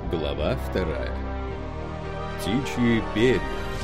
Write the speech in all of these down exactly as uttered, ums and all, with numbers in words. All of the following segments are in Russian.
Глава вторая. Птичьи перья.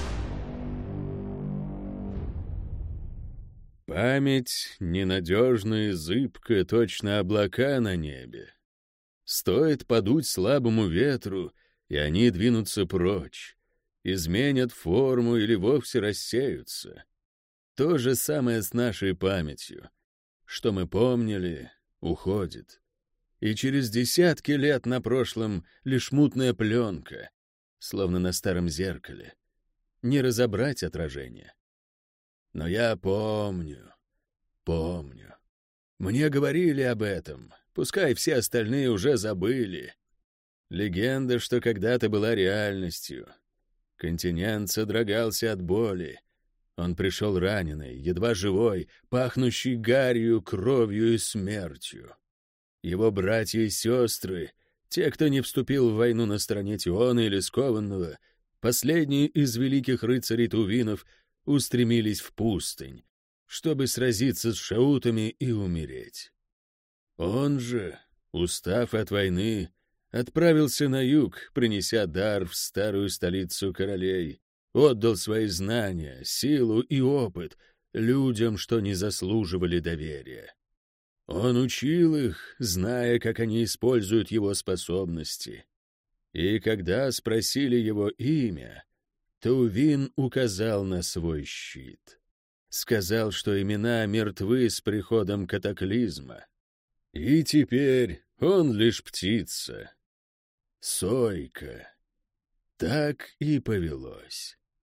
Память ненадежна и зыбка, точно облака на небе. Стоит подуть слабому ветру, и они двинутся прочь, изменят форму или вовсе рассеются. То же самое с нашей памятью. Что мы помнили, уходит. И через десятки лет на прошлом лишь мутная пленка, словно на старом зеркале. Не разобрать отражение. Но я помню, помню. Мне говорили об этом, пускай все остальные уже забыли. Легенда, что когда-то была реальностью. Континент содрогался от боли. Он пришел раненый, едва живой, пахнущий гарью, кровью и смертью. Его братья и сестры, те, кто не вступил в войну на стороне Тиона или Скованного, последние из великих рыцарей Тувинов, устремились в пустынь, чтобы сразиться с шаутами и умереть. Он же, устав от войны, отправился на юг, принеся дар в старую столицу королей, отдал свои знания, силу и опыт людям, что не заслуживали доверия. Он учил их, зная, как они используют его способности. И когда спросили его имя, Тувин указал на свой щит. Сказал, что имена мертвы с приходом катаклизма. И теперь он лишь птица. Сойка. Так и повелось.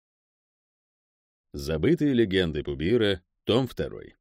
Забытые легенды Пубира, том второй.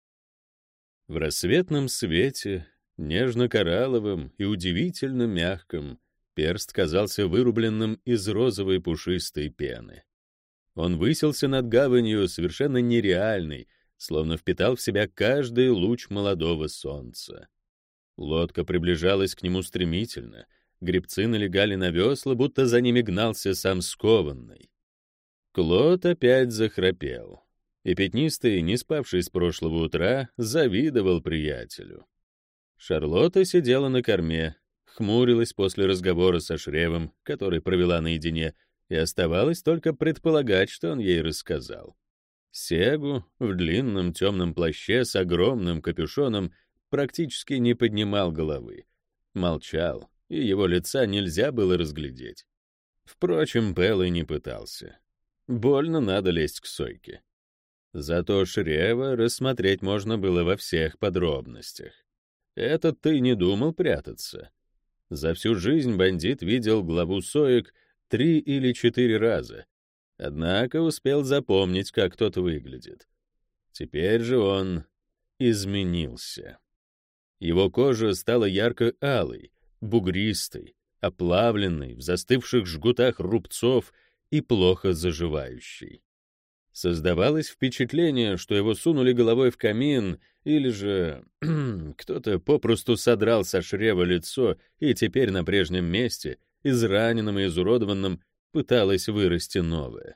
В рассветном свете, нежно-коралловым и удивительно мягком, перст казался вырубленным из розовой пушистой пены. Он высился над гаванью совершенно нереальный, словно впитал в себя каждый луч молодого солнца. Лодка приближалась к нему стремительно, гребцы налегали на весла, будто за ними гнался сам Скованный. Клод опять захрапел. И Пятнистый, не спавший с прошлого утра, завидовал приятелю. Шарлотта сидела на корме, хмурилась после разговора со Шревом, который провела наедине, и оставалось только предполагать, что он ей рассказал. Сегу в длинном темном плаще с огромным капюшоном практически не поднимал головы. Молчал, и его лица нельзя было разглядеть. Впрочем, Пэл и не пытался. Больно надо лезть к Сойке. Зато Шрева рассмотреть можно было во всех подробностях. Этот ты не думал прятаться. За всю жизнь бандит видел главу Соек три или четыре раза, однако успел запомнить, как тот выглядит. Теперь же он изменился. Его кожа стала ярко-алой, бугристой, оплавленной, в застывших жгутах рубцов и плохо заживающей. Создавалось впечатление, что его сунули головой в камин, или же кто-то попросту содрал со Шрева лицо, и теперь на прежнем месте, израненным и изуродованным, пыталось вырасти новое.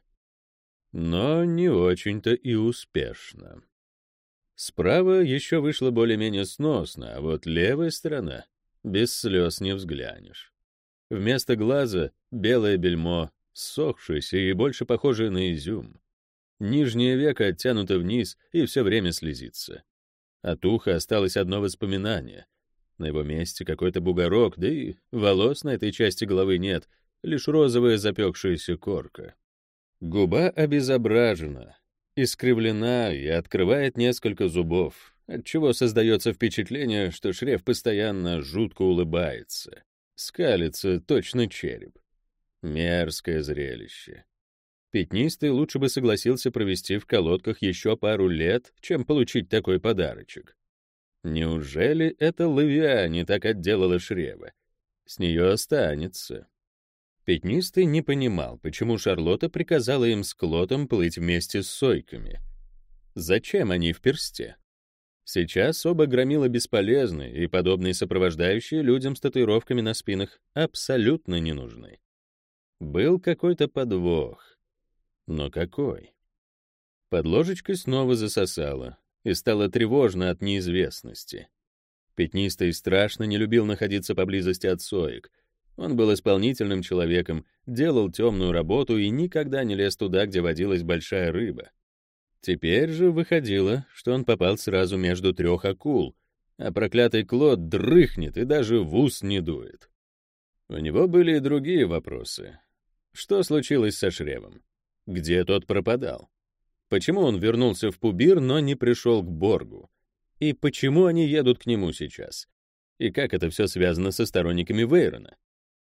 Но не очень-то и успешно. Справа еще вышло более-менее сносно, а вот левая сторона — без слез не взглянешь. Вместо глаза — белое бельмо, ссохшееся и больше похожее на изюм. Нижнее веко оттянуто вниз и все время слезится. От уха осталось одно воспоминание. На его месте какой-то бугорок, да и волос на этой части головы нет, лишь розовая запекшаяся корка. Губа обезображена, искривлена и открывает несколько зубов, отчего создается впечатление, что Шрев постоянно жутко улыбается. Скалится точно череп. Мерзкое зрелище. Пятнистый лучше бы согласился провести в колодках еще пару лет, чем получить такой подарочек. Неужели эта лавиа не так отделала Шрева? С нее останется. Пятнистый не понимал, почему Шарлотта приказала им с Клотом плыть вместе с Сойками. Зачем они в персте? Сейчас оба громила бесполезны, и подобные сопровождающие людям с татуировками на спинах абсолютно не нужны. Был какой-то подвох. Но какой? Под ложечкой снова засосало, и стало тревожно от неизвестности. Пятнистый страшно не любил находиться поблизости от Соек. Он был исполнительным человеком, делал темную работу и никогда не лез туда, где водилась большая рыба. Теперь же выходило, что он попал сразу между трех акул, а проклятый Клод дрыхнет и даже в ус не дует. У него были и другие вопросы. Что случилось со Шревом? Где тот пропадал? Почему он вернулся в Пубир, но не пришел к Боргу? И почему они едут к нему сейчас? И как это все связано со сторонниками Вейрона?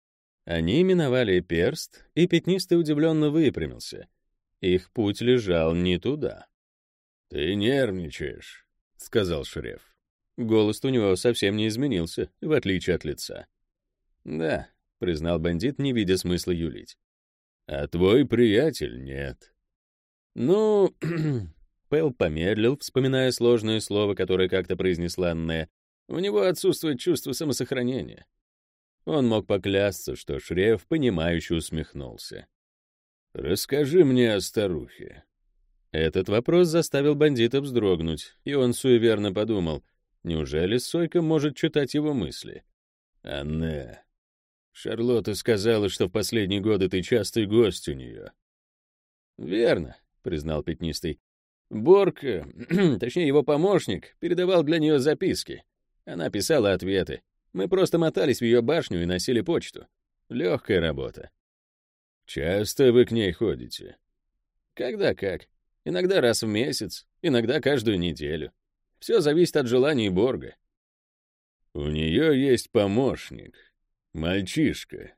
Они миновали перст, и Пятнистый удивленно выпрямился. Их путь лежал не туда. «Ты нервничаешь», — сказал Шрев. Голос у него совсем не изменился, в отличие от лица. «Да», — признал бандит, не видя смысла юлить. «А твой приятель нет». «Ну...» Пэл помедлил, вспоминая сложное слово, которое как-то произнесла Анне. «У него отсутствует чувство самосохранения». Он мог поклясться, что Шрев понимающе усмехнулся. «Расскажи мне о старухе». Этот вопрос заставил бандита вздрогнуть, и он суеверно подумал, неужели Сойка может читать его мысли? «Анне, Шарлотта сказала, что в последние годы ты частый гость у нее». «Верно», — признал Пятнистый. «Борг, точнее его помощник, передавал для нее записки. Она писала ответы. Мы просто мотались в ее башню и носили почту. Легкая работа». «Часто вы к ней ходите?» «Когда как. Иногда раз в месяц, иногда каждую неделю. Все зависит от желаний Борга». «У нее есть помощник. Мальчишка».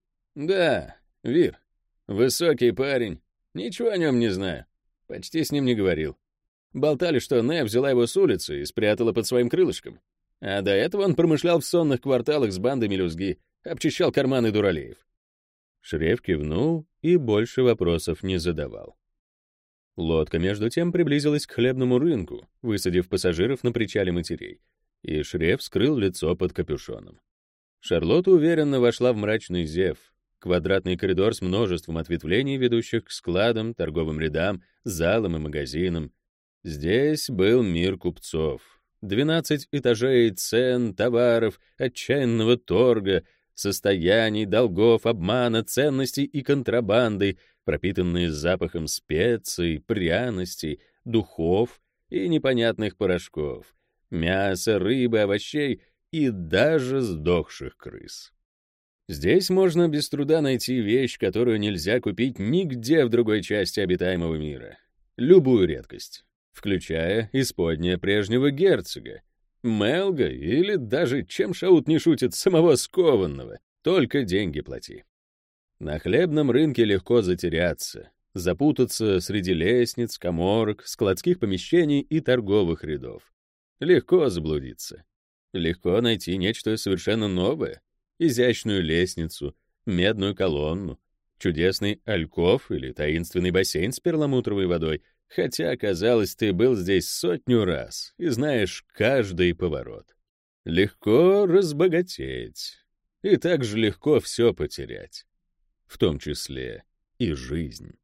«Да, Вир. Высокий парень. Ничего о нем не знаю. Почти с ним не говорил. Болтали, что Нэ взяла его с улицы и спрятала под своим крылышком. А до этого он промышлял в сонных кварталах с бандой мелюзги, обчищал карманы дуралеев». Шрев кивнул и больше вопросов не задавал. Лодка, между тем, приблизилась к хлебному рынку, высадив пассажиров на причале матерей, и Шрев скрыл лицо под капюшоном. Шарлотта уверенно вошла в мрачный зев, квадратный коридор с множеством ответвлений, ведущих к складам, торговым рядам, залам и магазинам. Здесь был мир купцов. Двенадцать этажей цен, товаров, отчаянного торга, состояний, долгов, обмана, ценностей и контрабанды, пропитанные запахом специй, пряностей, духов и непонятных порошков, мяса, рыбы, овощей и даже сдохших крыс. Здесь можно без труда найти вещь, которую нельзя купить нигде в другой части обитаемого мира. Любую редкость, включая исподнее прежнего герцога, Мелга или даже, чем Шаут не шутит, самого скованного. Только деньги плати. На хлебном рынке легко затеряться, запутаться среди лестниц, каморок, складских помещений и торговых рядов. Легко заблудиться. Легко найти нечто совершенно новое. Изящную лестницу, медную колонну, чудесный альков или таинственный бассейн с перламутровой водой, хотя, казалось, ты был здесь сотню раз и знаешь каждый поворот. Легко разбогатеть, и так же легко все потерять, в том числе и жизнь.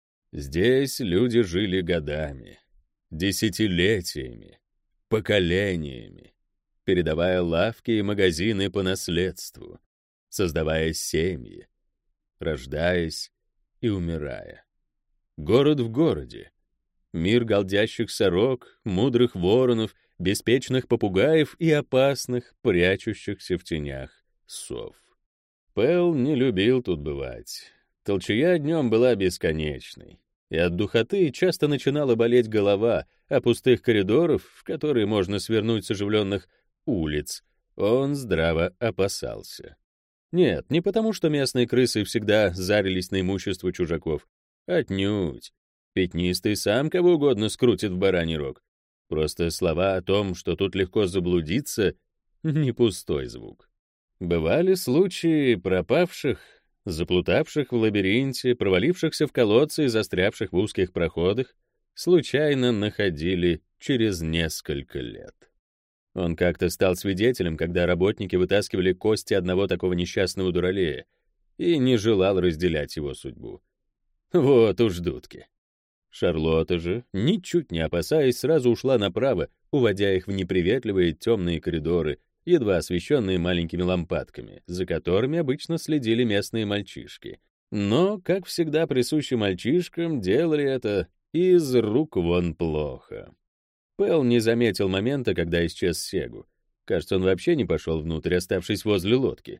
Здесь люди жили годами, десятилетиями, поколениями, передавая лавки и магазины по наследству, создавая семьи, рождаясь и умирая. Город в городе. Мир голдящих сорок, мудрых воронов, беспечных попугаев и опасных, прячущихся в тенях сов. Пэл не любил тут бывать. Толчая днем была бесконечной, и от духоты часто начинала болеть голова, а пустых коридоров, в которые можно свернуть с оживленных улиц, он здраво опасался. Нет, не потому, что местные крысы всегда зарились на имущество чужаков. Отнюдь. Пятнистый сам кого угодно скрутит в бараний рог. Просто слова о том, что тут легко заблудиться, не пустой звук. Бывали случаи пропавших, заплутавших в лабиринте, провалившихся в колодцы и застрявших в узких проходах, случайно находили через несколько лет. Он как-то стал свидетелем, когда работники вытаскивали кости одного такого несчастного дуралея, и не желал разделять его судьбу. Вот уж дудки. Шарлотта же, ничуть не опасаясь, сразу ушла направо, уводя их в неприветливые темные коридоры, едва освещенные маленькими лампадками, за которыми обычно следили местные мальчишки. Но, как всегда присуще мальчишкам, делали это из рук вон плохо. Пэл не заметил момента, когда исчез Сегу. Кажется, он вообще не пошел внутрь, оставшись возле лодки.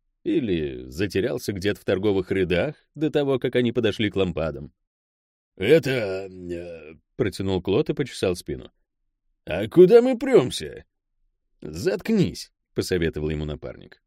Или затерялся где-то в торговых рядах до того, как они подошли к лампадам. «Это...» э, — протянул Клод и почесал спину. «А куда мы премся?» «Заткнись», — посоветовал ему напарник.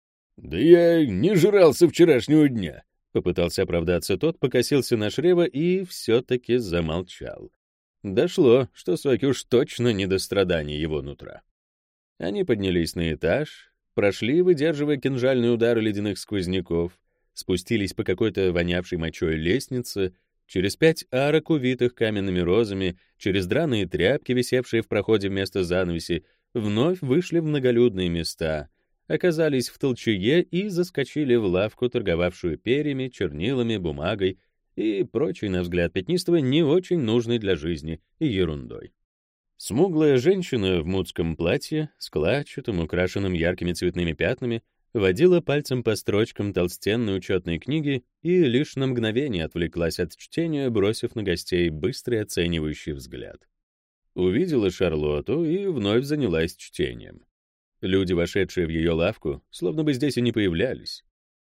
«Да я не жрал со вчерашнего дня», — попытался оправдаться тот, покосился на Шрева и все-таки замолчал. Дошло, что Сойке уж точно не до страданий его нутра. Они поднялись на этаж, прошли, выдерживая кинжальные удары ледяных сквозняков, спустились по какой-то вонявшей мочой лестнице, через пять арок, увитых каменными розами, через драные тряпки, висевшие в проходе вместо занавеси, вновь вышли в многолюдные места, оказались в толчее и заскочили в лавку, торговавшую перьями, чернилами, бумагой и прочей, на взгляд Пятнистого, не очень нужной для жизни и ерундой. Смуглая женщина в мудском платье, складчатым, украшенным яркими цветными пятнами, водила пальцем по строчкам толстенной учетной книги и лишь на мгновение отвлеклась от чтения, бросив на гостей быстрый оценивающий взгляд. Увидела Шарлотту и вновь занялась чтением. Люди, вошедшие в ее лавку, словно бы здесь и не появлялись.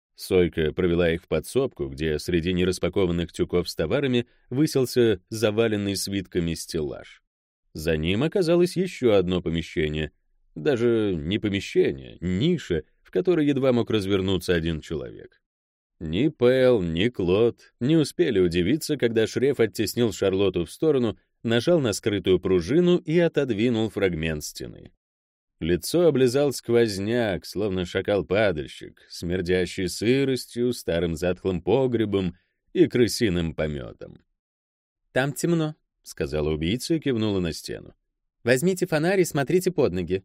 Сойка провела их в подсобку, где среди нераспакованных тюков с товарами высился заваленный свитками стеллаж. За ним оказалось еще одно помещение. Даже не помещение, ниша, в которой едва мог развернуться один человек. Ни Пэл, ни Клод не успели удивиться, когда Шреф оттеснил Шарлотту в сторону, нажал на скрытую пружину и отодвинул фрагмент стены. Лицо облизал сквозняк, словно шакал-падальщик, смердящий сыростью, старым затхлым погребом и крысиным пометом. «Там темно», — сказала убийца и кивнула на стену. «Возьмите фонарь и смотрите под ноги».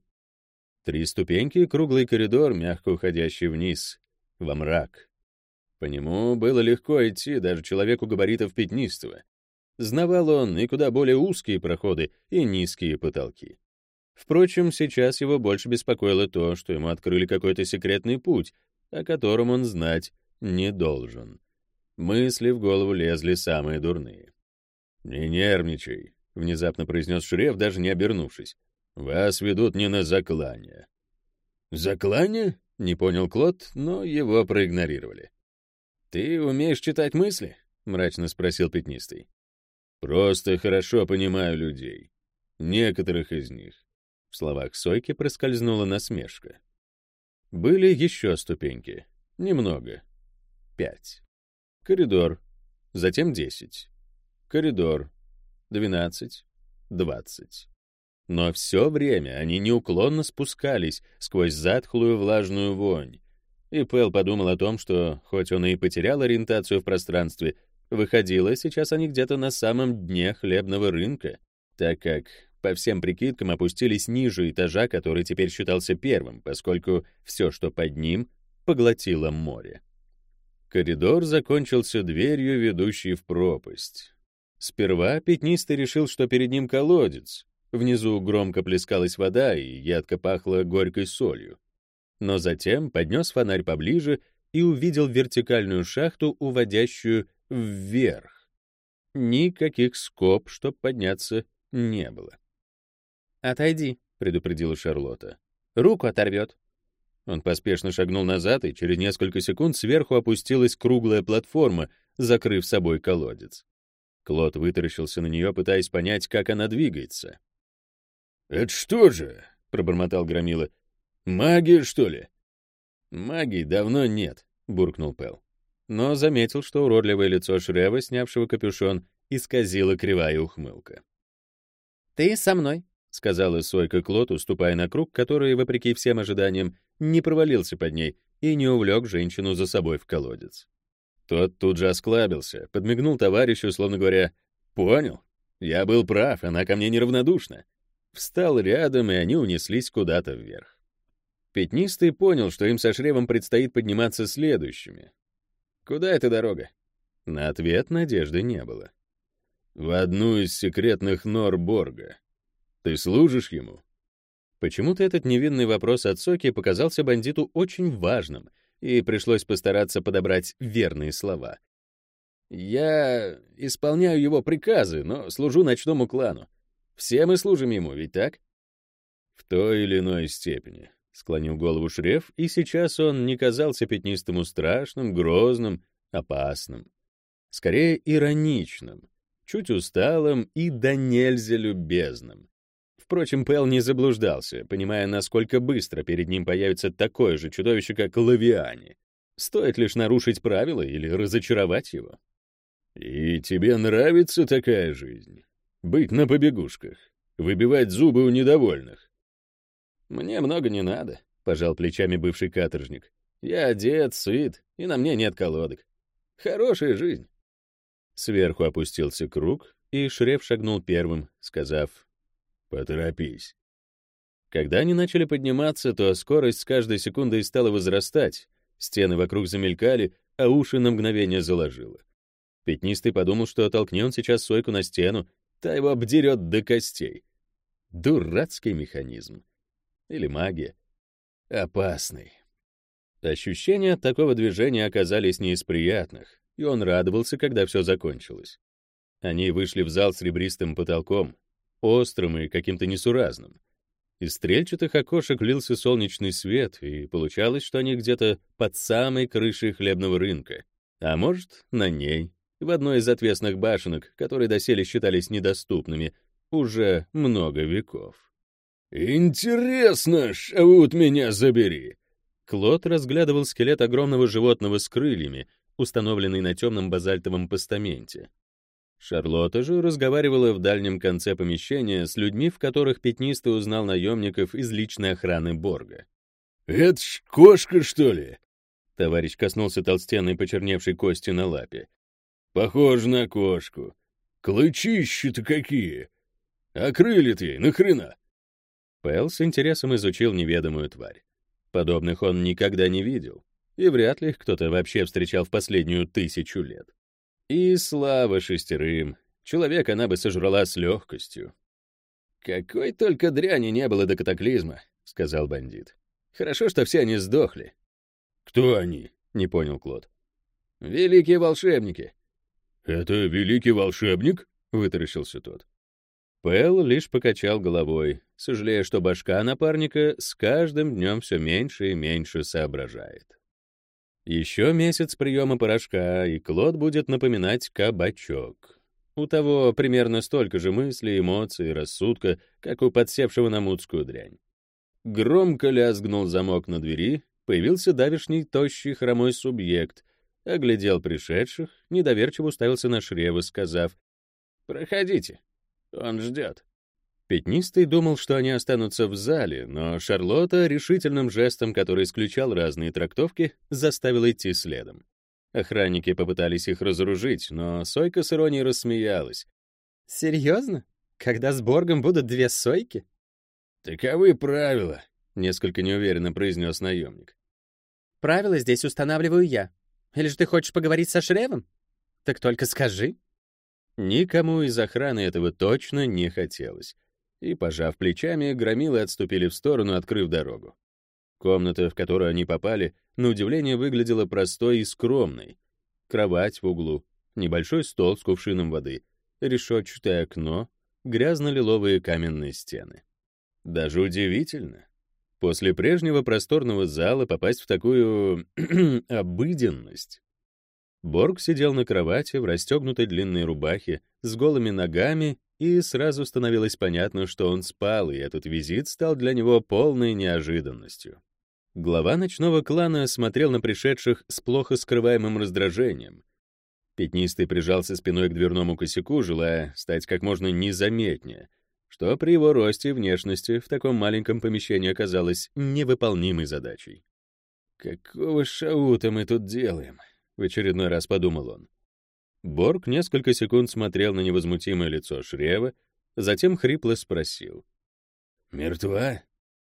Три ступеньки и круглый коридор, мягко уходящий вниз, во мрак. По нему было легко идти даже человеку габаритов Пятнистого. Знавал он и куда более узкие проходы, и низкие потолки. Впрочем, сейчас его больше беспокоило то, что ему открыли какой-то секретный путь, о котором он знать не должен. Мысли в голову лезли самые дурные. «Не нервничай», — внезапно произнес Шреф, даже не обернувшись. «Вас ведут не на заклание». «Заклание?» — не понял Клод, но его проигнорировали. «Ты умеешь читать мысли?» — мрачно спросил Пятнистый. «Просто хорошо понимаю людей. Некоторых из них». В словах Сойки проскользнула насмешка. Были еще ступеньки. Немного. Пять. Коридор. Затем десять. Коридор. Двенадцать. Двадцать. Но все время они неуклонно спускались сквозь затхлую влажную вонь. И Пэл подумал о том, что, хоть он и потерял ориентацию в пространстве, выходило, сейчас они где-то на самом дне хлебного рынка, так как, по всем прикидкам, опустились ниже этажа, который теперь считался первым, поскольку все, что под ним, поглотило море. Коридор закончился дверью, ведущей в пропасть. Сперва Пятнистый решил, что перед ним колодец. Внизу громко плескалась вода и едко пахло горькой солью. Но затем поднес фонарь поближе и увидел вертикальную шахту, уводящую вверх. Никаких скоб, чтоб подняться, не было. «Отойди», — предупредила Шарлотта. «Руку оторвет». Он поспешно шагнул назад, и через несколько секунд сверху опустилась круглая платформа, закрыв собой колодец. Клод вытаращился на нее, пытаясь понять, как она двигается. «Это что же?» — пробормотал Громила. «Магия, что ли?» «Магии давно нет», — буркнул Пэл. Но заметил, что уродливое лицо Шрева, снявшего капюшон, исказила кривая ухмылка. «Ты со мной», — сказала Сойка Клод, уступая на круг, который, вопреки всем ожиданиям, не провалился под ней и не увлек женщину за собой в колодец. Тот тут же осклабился, подмигнул товарищу, словно говоря: «Понял, я был прав, она ко мне неравнодушна». Встал рядом, и они унеслись куда-то вверх. Пятнистый понял, что им со Шревом предстоит подниматься следующими. «Куда эта дорога?» На ответ надежды не было. «В одну из секретных нор Борга. Ты служишь ему?» Почему-то этот невинный вопрос от Соки показался бандиту очень важным, и пришлось постараться подобрать верные слова. «Я исполняю его приказы, но служу ночному клану. Все мы служим ему, ведь так?» «В той или иной степени», — склонил голову Шреф, и сейчас он не казался Пятнистому страшным, грозным, опасным. Скорее, ироничным, чуть усталым и до нельзя любезным. Впрочем, Пэл не заблуждался, понимая, насколько быстро перед ним появится такое же чудовище, как Лавиане. Стоит лишь нарушить правила или разочаровать его. «И тебе нравится такая жизнь? Быть на побегушках, выбивать зубы у недовольных?» «Мне много не надо», — пожал плечами бывший каторжник. «Я одет, сыт, и на мне нет колодок. Хорошая жизнь». Сверху опустился круг, и Шреф шагнул первым, сказав: «Поторопись». Когда они начали подниматься, то скорость с каждой секундой стала возрастать, стены вокруг замелькали, а уши на мгновение заложило. Пятнистый подумал, что оттолкни он сейчас Сойку на стену, та его обдерет до костей. Дурацкий механизм. Или магия. Опасный. Ощущения от такого движения оказались не из приятных, и он радовался, когда все закончилось. Они вышли в зал с ребристым потолком, острым и каким-то несуразным. Из стрельчатых окошек лился солнечный свет, и получалось, что они где-то под самой крышей хлебного рынка, а может, на ней, в одной из отвесных башенок, которые доселе считались недоступными уже много веков. «Интересно, шаут меня забери!» Клод разглядывал скелет огромного животного с крыльями, установленный на темном базальтовом постаменте. Шарлотта же разговаривала в дальнем конце помещения с людьми, в которых Пятнистый узнал наемников из личной охраны Борга. «Это ж кошка, что ли?» Товарищ коснулся толстенной почерневшей кости на лапе. «Похоже на кошку. Клычищи-то какие! А крылья-то ей нахрена?» Пэл с интересом изучил неведомую тварь. Подобных он никогда не видел, и вряд ли их кто-то вообще встречал в последнюю тысячу лет. И слава шестерым, человек она бы сожрала с легкостью. «Какой только дряни не было до катаклизма», — сказал бандит. «Хорошо, что все они сдохли». «Кто они?» — не понял Клод. «Великие волшебники». «Это великий волшебник?» — вытаращился тот. Пэл лишь покачал головой, сожалея, что башка напарника с каждым днем все меньше и меньше соображает. Еще месяц приема порошка, и Клод будет напоминать кабачок. У того примерно столько же мыслей, эмоций и рассудка, как у подсевшего на мутскую дрянь. Громко лязгнул замок на двери, появился давешний тощий хромой субъект, оглядел пришедших, недоверчиво уставился на Шрева, сказав: «Проходите, он ждет». Пятнистый думал, что они останутся в зале, но Шарлотта решительным жестом, который исключал разные трактовки, заставила идти следом. Охранники попытались их разоружить, но Сойка с иронией рассмеялась. «Серьезно? Когда с Боргом будут две Сойки?» «Таковы правила», — несколько неуверенно произнес наемник. «Правила здесь устанавливаю я. Или же ты хочешь поговорить со Шревом? Так только скажи». Никому из охраны этого точно не хотелось. И, пожав плечами, громилы отступили в сторону, открыв дорогу. Комната, в которую они попали, на удивление выглядела простой и скромной. Кровать в углу, небольшой стол с кувшином воды, решетчатое окно, грязно-лиловые каменные стены. Даже удивительно. После прежнего просторного зала попасть в такую обыденность. Борг сидел на кровати в расстегнутой длинной рубахе с голыми ногами, и сразу становилось понятно, что он спал, и этот визит стал для него полной неожиданностью. Глава ночного клана смотрел на пришедших с плохо скрываемым раздражением. Пятнистый прижался спиной к дверному косяку, желая стать как можно незаметнее, что при его росте и внешности в таком маленьком помещении оказалось невыполнимой задачей. «Какого шаута мы тут делаем?» — в очередной раз подумал он. Борг несколько секунд смотрел на невозмутимое лицо Шрева, затем хрипло спросил: «Мертва?»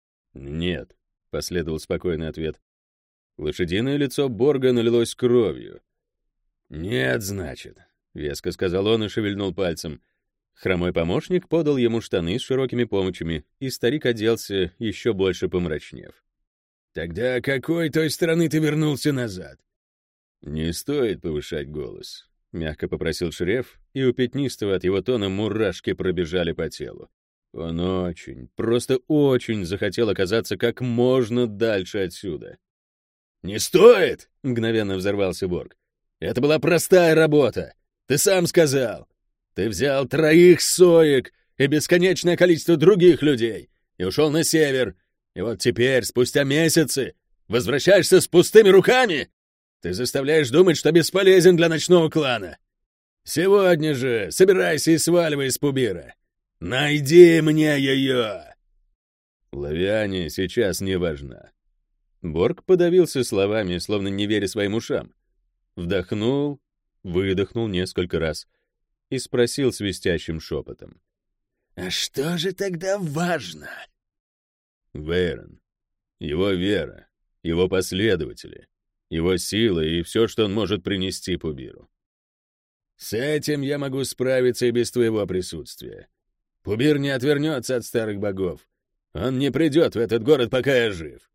«Нет», — последовал спокойный ответ. Лошадиное лицо Борга налилось кровью. «Нет, значит», — веско сказал он и шевельнул пальцем. Хромой помощник подал ему штаны с широкими помочами, и старик оделся, еще больше помрачнев. «Тогда какой той стороны ты вернулся назад?» «Не стоит повышать голос», — мягко попросил Шреф, и у Пятнистого от его тона мурашки пробежали по телу. Он очень, просто очень захотел оказаться как можно дальше отсюда. «Не стоит!» — мгновенно взорвался Борг. «Это была простая работа. Ты сам сказал. Ты взял троих соек и бесконечное количество других людей и ушел на север. И вот теперь, спустя месяцы, возвращаешься с пустыми руками? Ты заставляешь думать, что бесполезен для ночного клана. Сегодня же собирайся и сваливай из Пубира. Найди мне ее!» Лавиане сейчас не важна. Борг подавился словами, словно не веря своим ушам. Вдохнул, выдохнул несколько раз и спросил свистящим шепотом. «А что же тогда важно?» Вейрон, его вера, его последователи, его сила и все, что он может принести Пубиру. «С этим я могу справиться и без твоего присутствия. Пубир не отвернется от старых богов. Он не придет в этот город, пока я жив».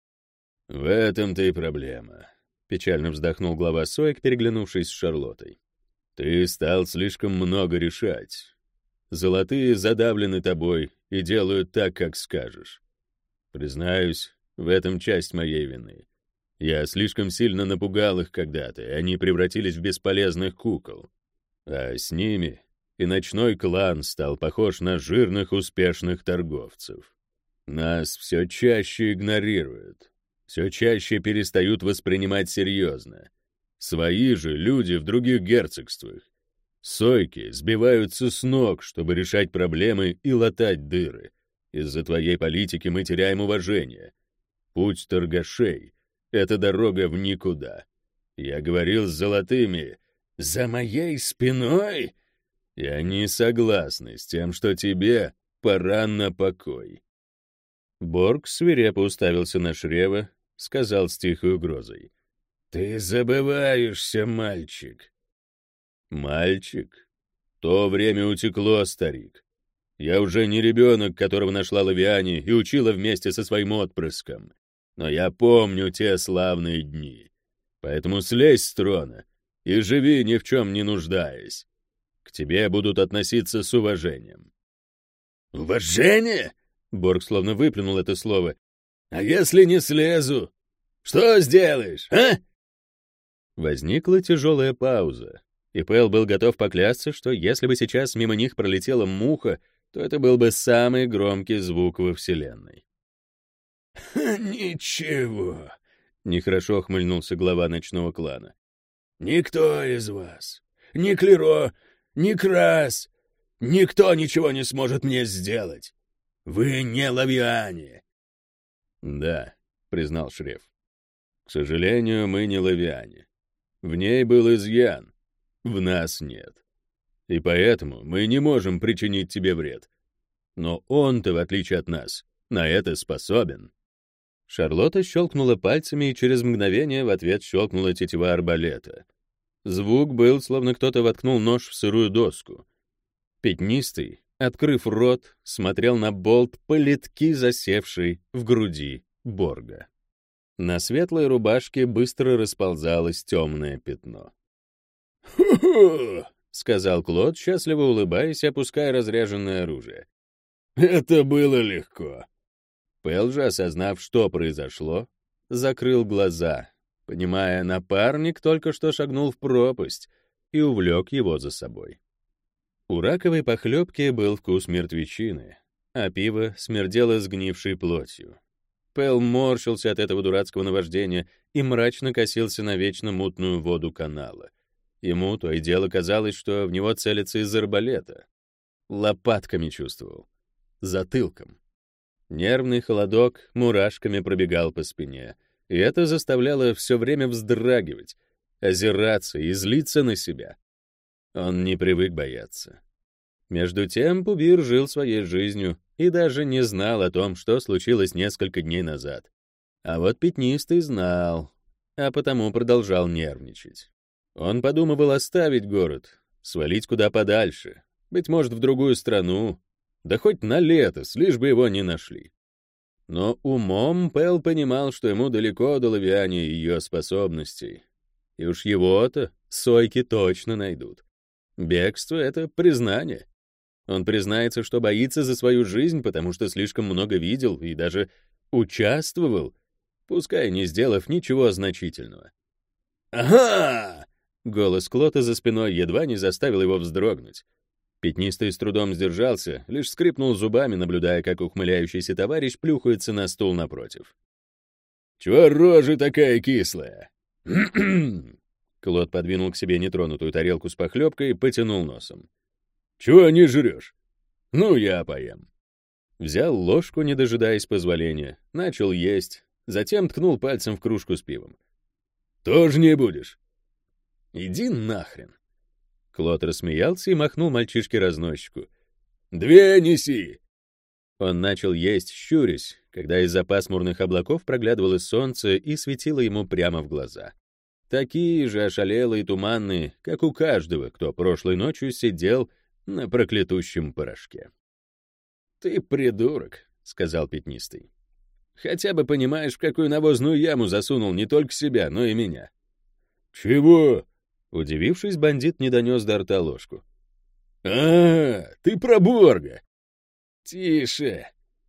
«В этом-то и проблема», — печально вздохнул глава Соек, переглянувшись с Шарлоттой. «Ты стал слишком много решать. Золотые задавлены тобой и делают так, как скажешь. Признаюсь, в этом часть моей вины. Я слишком сильно напугал их когда-то, и они превратились в бесполезных кукол. А с ними и ночной клан стал похож на жирных успешных торговцев. Нас все чаще игнорируют, все чаще перестают воспринимать серьезно. Свои же люди в других герцогствах. Сойки сбиваются с ног, чтобы решать проблемы и латать дыры. Из-за твоей политики мы теряем уважение. Путь торгашей — это дорога в никуда. Я говорил с золотыми за моей спиной, и они согласны с тем, что тебе пора на покой». Борг свирепо уставился на Шрева, сказал с тихой угрозой. «Ты забываешься, мальчик». «Мальчик? То время утекло, старик. Я уже не ребенок, которого нашла Лавиане и учила вместе со своим отпрыском. Но я помню те славные дни. Поэтому слезь с трона и живи, ни в чем не нуждаясь. К тебе будут относиться с уважением». «Уважение?» — Борг словно выплюнул это слово. «А если не слезу? Что сделаешь, а?» Возникла тяжелая пауза, и Пэл был готов поклясться, что если бы сейчас мимо них пролетела муха, то это был бы самый громкий звук во Вселенной. «Ничего», — нехорошо ухмыльнулся глава ночного клана. «Никто из вас, ни Клеро, ни Крас, никто ничего не сможет мне сделать. Вы не Лавиане». «Да», — признал Шреф. «К сожалению, мы не Лавиане. В ней был изъян, в нас нет. И поэтому мы не можем причинить тебе вред. Но он-то, в отличие от нас, на это способен». Шарлотта щелкнула пальцами, и через мгновение в ответ щелкнула тетива арбалета. Звук был, словно кто-то воткнул нож в сырую доску. Пятнистый, открыв рот, смотрел на болт по-литки засевший в груди Борга. На светлой рубашке быстро расползалось темное пятно. «Ху-ху!» — сказал Клод, счастливо улыбаясь и опуская разряженное оружие. «Это было легко». Пэл же, осознав, что произошло, закрыл глаза, понимая, напарник только что шагнул в пропасть и увлек его за собой. У раковой похлебки был вкус мертвечины, а пиво смердело сгнившей плотью. Пэл морщился от этого дурацкого наваждения и мрачно косился на вечно мутную воду канала. Ему то и дело казалось, что в него целится из арбалета. Лопатками чувствовал. Затылком. Нервный холодок мурашками пробегал по спине, и это заставляло все время вздрагивать, озираться и злиться на себя. Он не привык бояться. Между тем Пубир жил своей жизнью и даже не знал о том, что случилось несколько дней назад. А вот Пятнистый знал, а потому продолжал нервничать. Он подумывал оставить город, свалить куда подальше, Быть может, в другую страну. Да хоть на лето, лишь бы его не нашли. Но умом Пэл понимал, что ему далеко до Лавиани и ее способностей. И уж его-то сойки точно найдут. Бегство — это признание. Он признается, что боится за свою жизнь, потому что слишком много видел и даже участвовал, пускай не сделав ничего значительного. «Ага!» — голос Клота за спиной едва не заставил его вздрогнуть. Пятнистый с трудом сдержался, лишь скрипнул зубами, наблюдая, как ухмыляющийся товарищ плюхается на стул напротив. «Чего рожа такая кислая?» Клод подвинул к себе нетронутую тарелку с похлебкой и потянул носом. «Чего не жрешь? Ну, я поем». Взял ложку, не дожидаясь позволения, начал есть, затем ткнул пальцем в кружку с пивом. «Тоже не будешь?» «Иди нахрен». Клод рассмеялся и махнул мальчишке-разносчику. «Две неси!» Он начал есть, щурясь, когда из-за пасмурных облаков проглядывало солнце и светило ему прямо в глаза. Такие же ошалелые и туманные, как у каждого, кто прошлой ночью сидел на проклятущем порошке. «Ты придурок», — сказал Пятнистый. «Хотя бы понимаешь, в какую навозную яму засунул не только себя, но и меня». «Чего?» Удивившись, бандит не донес до рта ложку. «А, ты про Борга!» «Тише!»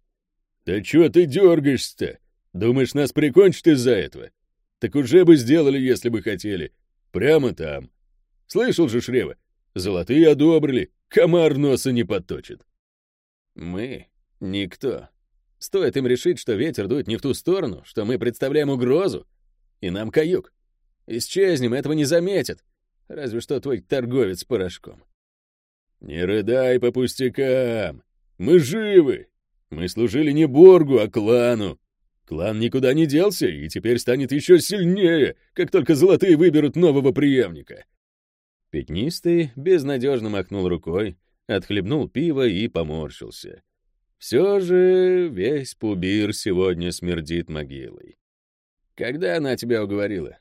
«Да чё ты дергаешься-то? Думаешь, нас прикончат из-за этого? Так уже бы сделали, если бы хотели. Прямо там. Слышал же, Шрева? Золотые одобрили, комар носа не подточит». «Мы — никто. Стоит им решить, что ветер дует не в ту сторону, что мы представляем угрозу, и нам каюк. Исчезнем, этого не заметят. Разве что твой торговец порошком». «Не рыдай по пустякам. Мы живы. Мы служили не Боргу, а клану. Клан никуда не делся и теперь станет еще сильнее, как только золотые выберут нового преемника». Пятнистый безнадежно махнул рукой, отхлебнул пиво и поморщился. Все же весь Пубир сегодня смердит могилой. «Когда она тебя уговорила?»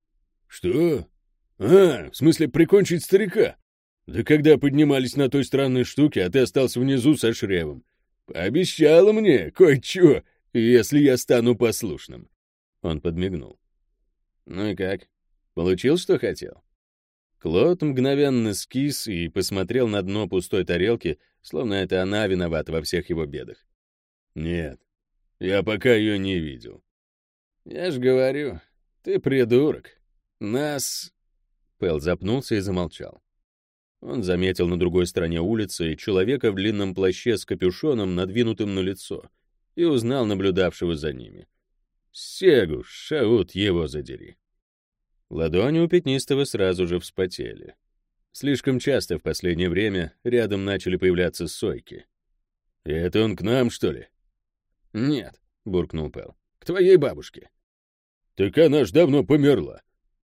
«Что? А, в смысле прикончить старика? Да когда поднимались на той странной штуке, а ты остался внизу со Шревом. Пообещала мне кое-что, если я стану послушным». Он подмигнул. «Ну и как? Получил, что хотел?» Клод мгновенно скис и посмотрел на дно пустой тарелки, словно это она виновата во всех его бедах. «Нет, я пока ее не видел». «Я ж говорю, ты придурок. Нас...» Пэл запнулся и замолчал. Он заметил на другой стороне улицы человека в длинном плаще с капюшоном, надвинутым на лицо, и узнал наблюдавшего за ними. Сегу, шаут его задери. Ладони у Пятнистого сразу же вспотели. Слишком часто в последнее время рядом начали появляться сойки. «И это он к нам, что ли?» «Нет», — буркнул Пэл, — «к твоей бабушке». «Так она ж давно померла».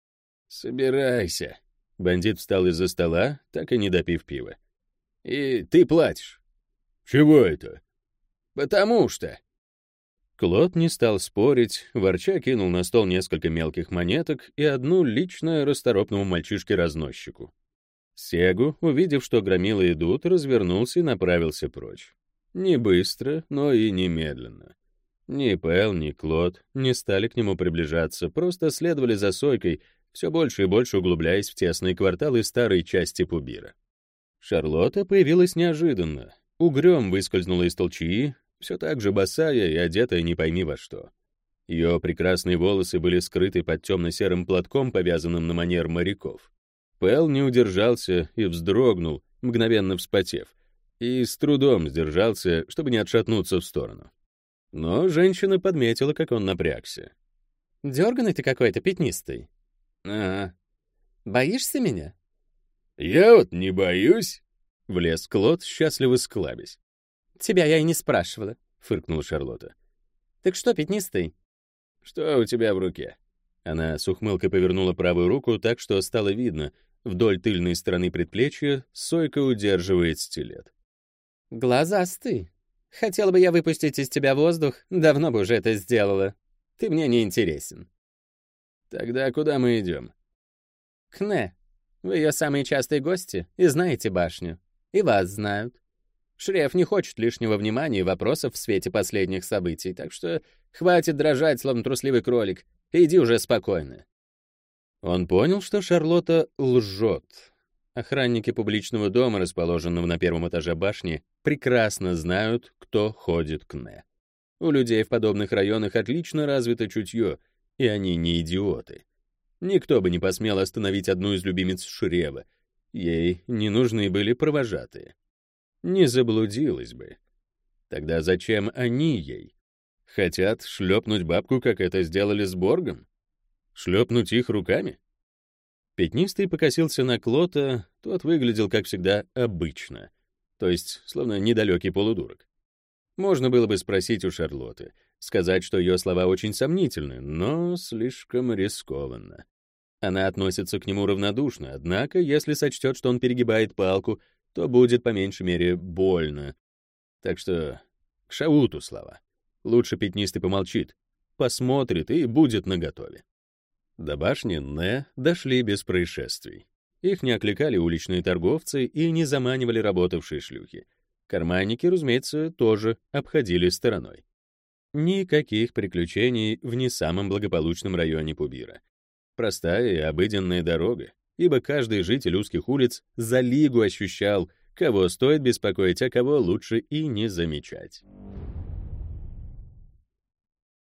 «Собирайся». Бандит встал из-за стола, так и не допив пива. «И ты платишь». «Чего это?» «Потому что...» Клод не стал спорить, ворча кинул на стол несколько мелких монеток и одну лично расторопному мальчишке-разносчику. Сегу, увидев, что громилы идут, развернулся и направился прочь. Не быстро, но и не медленно. Ни Пэл, ни Клод не стали к нему приближаться, просто следовали за сойкой, все больше и больше углубляясь в тесные кварталы старой части Пубира. Шарлотта появилась неожиданно. Угрём выскользнула из толчии, все так же босая и одетая не пойми во что. Ее прекрасные волосы были скрыты под темно-серым платком, повязанным на манер моряков. Пэл не удержался и вздрогнул, мгновенно вспотев, и с трудом сдержался, чтобы не отшатнуться в сторону. Но женщина подметила, как он напрягся. «Дёрганый ты какой-то, Пятнистый». «Ага». «Боишься меня?» «Я вот не боюсь», — влез Клод, счастливо склабясь. «Тебя я и не спрашивала», — фыркнула Шарлотта. «Так что, Пятнистый?» «Что у тебя в руке?» Она с ухмылкой повернула правую руку так, что стало видно, вдоль тыльной стороны предплечья сойка удерживает стилет. «Глазастый. Хотела бы я выпустить из тебя воздух, давно бы уже это сделала. Ты мне не интересен». «Тогда куда мы идем?» «К Не. Вы ее самые частые гости и знаете башню. И вас знают. Шреф не хочет лишнего внимания и вопросов в свете последних событий, так что хватит дрожать, словно трусливый кролик, и иди уже спокойно». Он понял, что Шарлотта лжет. Охранники публичного дома, расположенного на первом этаже башни, прекрасно знают, кто ходит к Нэ. У людей в подобных районах отлично развито чутье, и они не идиоты. Никто бы не посмел остановить одну из любимиц Шрева. Ей не нужны были провожатые. Не заблудилась бы. Тогда зачем они ей? Хотят шлепнуть бабку, как это сделали с Боргом? Шлепнуть их руками? Пятнистый покосился на Клота, тот выглядел, как всегда, обычно, то есть словно недалекий полудурок. Можно было бы спросить у Шарлотты, сказать, что ее слова очень сомнительны, но слишком рискованно. Она относится к нему равнодушно, однако, если сочтет, что он перегибает палку, то будет, по меньшей мере, больно. Так что к Шауту слова. Лучше Пятнистый помолчит, посмотрит и будет наготове. До башни Нэ дошли без происшествий. Их не окликали уличные торговцы и не заманивали работавшие шлюхи. Карманники, разумеется, тоже обходили стороной. Никаких приключений в не самом благополучном районе Пубира. Простая и обыденная дорога, ибо каждый житель узких улиц за лигу ощущал, кого стоит беспокоить, а кого лучше и не замечать.